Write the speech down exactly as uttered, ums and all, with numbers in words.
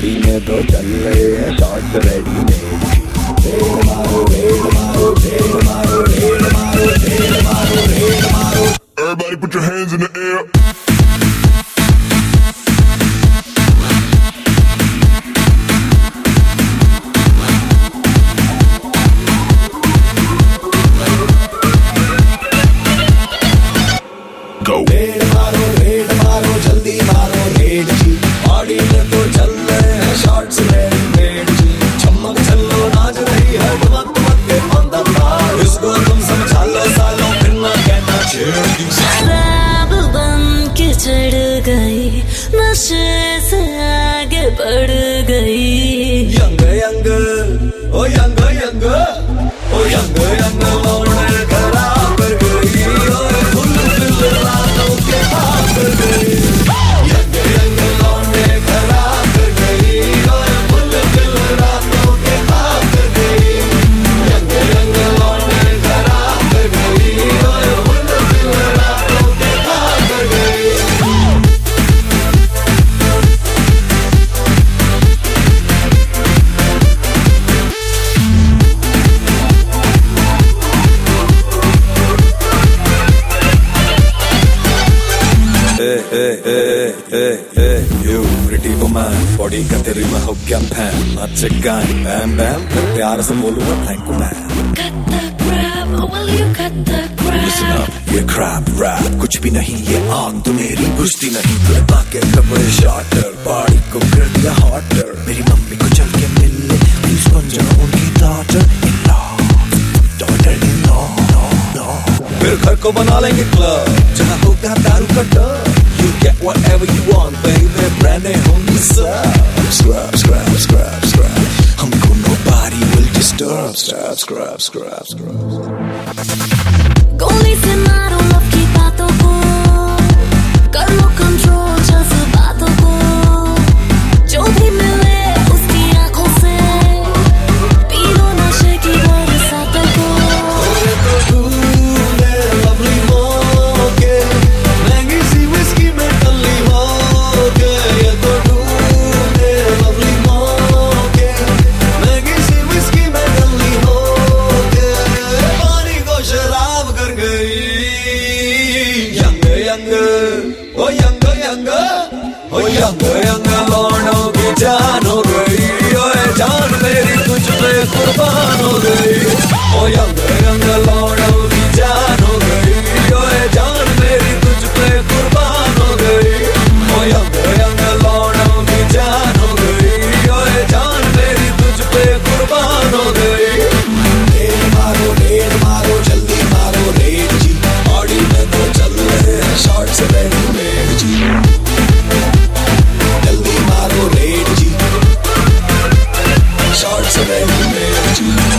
Body में तो चल रहे हैं शॉर्ट्स रेडीमेड। रेड मारो रेड मारो रेड मारो रेड मारो रेड मारो रेड मारो। Everybody put your hands in the air. Go. Raid मारो रेड मारो जल्दी मारो रेड जी, बॉडी में तो चल रहे हैं शॉर्ट्स रेडीमेड जी। चमक चलो नाच रही है धमक धमक के पंदर, इसको तुम समझा लो सालों फिर ना कहना छेड़। शराब बन के चढ़ गई, नशे से आगे बढ़ गई। Young young oh young young oh young young लौड़े खराब कर गई, ओए फुल फिल रातों के भाग कर गई। यंग यंग लौड़े खराब कर गई, ओए फुल फिल रातों के भाग कर गई। यंग यंग लौड़े खराब कर गई, ओए फुल फिल रातों के भाग कर गई। Hey, hey, hey, hey, hey, you pretty woman, body का तेरी मैं हो क्या फैन, नाचे गाएं बैम बैम, फिर प्यार से बोलूँगा thank you ma'am. Cut the crap, oh will you cut the crap? Listen up, ये crap rap कुछ भी नहीं, ये आग तो मेरी बुझती नहीं। तेरे बाके कपड़े शॉर्टर, बॉडी को कर दिया हॉटर। मेरी मम्मी को चल के मिल ले, प्लीज बन जाओ उनकी daughter in law, daughter in law, no, no। फिर घर को बना लेंगे क्लब, जहाँ होगा दारू का डर। You get whatever you want, baby, brand new होंगी सब। Scrap, scrap, scrap, scrap, हमको nobody will disturb। Scrap, scrap, scrap, scrap। गोली से मारो लव की बातों को, कर लो कंट्रोल जज्बातों को। जो भी मिले उसकी आंखों से, पी लो नशे की बरसातों को। Oh young young oh young young लौंडों की जान हो गई, ओए जान मेरी तुझ पे कुर्बान हो गई। ओ यंग यंग लौंडों की जान हो गई, ओए जान मेरी तुझ पे कुर्बान हो गई। ओ यंग यंग लौंडों की जान हो गई, ओए जान मेरी तुझ पे कुर्बान हो गई। रेड मारो रेड मारो जल्दी मारो रेड जी, बॉडी में तो चल रहे हैं शॉर्ट्स रेडीमेड जी। जल्दी मारो रेड जी, शॉर्ट्स रेडीमेड जी।